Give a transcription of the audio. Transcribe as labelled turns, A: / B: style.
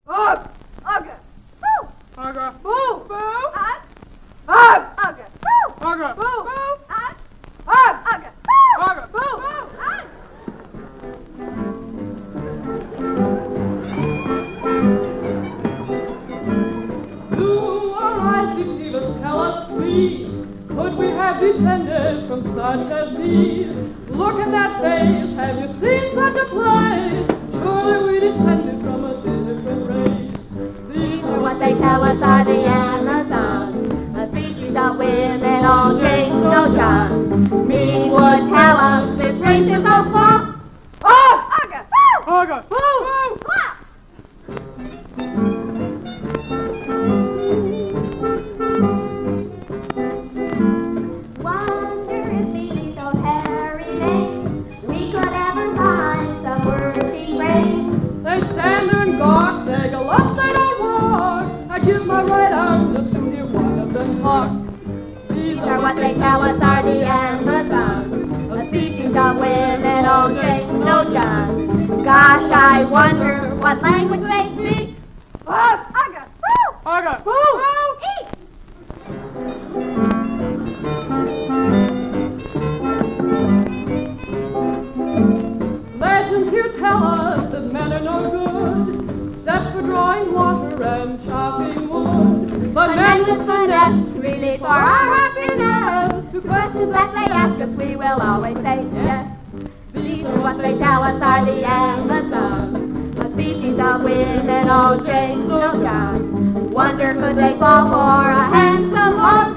A: Ugh! Ugga! Boo!
B: Ugga!
A: Boo!
B: Boo!
A: Ugg! Ugg! Ugga! Boo!
B: Ugga!
A: Boo! Boo! Ugg! Ugg! Ugga! Boo!
B: Ugga!
A: Boo! Boo! Ugg!
B: Do our eyes deceive us? Tell us, please. Could we have descended from such as these? Look at that face. Have you seen such a place? Surely we descended from a different race. These are
C: What they tell us are the Amazons, a species of women, all James notions. Me would tell us this race is so full.
A: Ugg! Ugga! Boo!
B: Ugga!
A: Boo! Flop!
C: Wonder if these old hairy names we could ever find some worthy race.
B: They stand there and gawk, they go up, they don't walk. I give my right arm just to hear one of them talk. These
C: Or what they tell us are the Amazons, a species of women, all James notions. Gosh, I wonder what language they speak.
A: Ugg! Ugga! Boo!
B: Ugga!
A: Boo! Boo! Eat!
B: Legends here tell us that men are no good, except for drawing water and chopping wood. But men with finesse,
C: Really for our happiness. To questions that they ask us, we will always say yes. These are what they tell us are the Amazons, a species of women, all James notions. Wonder could they fall for a handsome or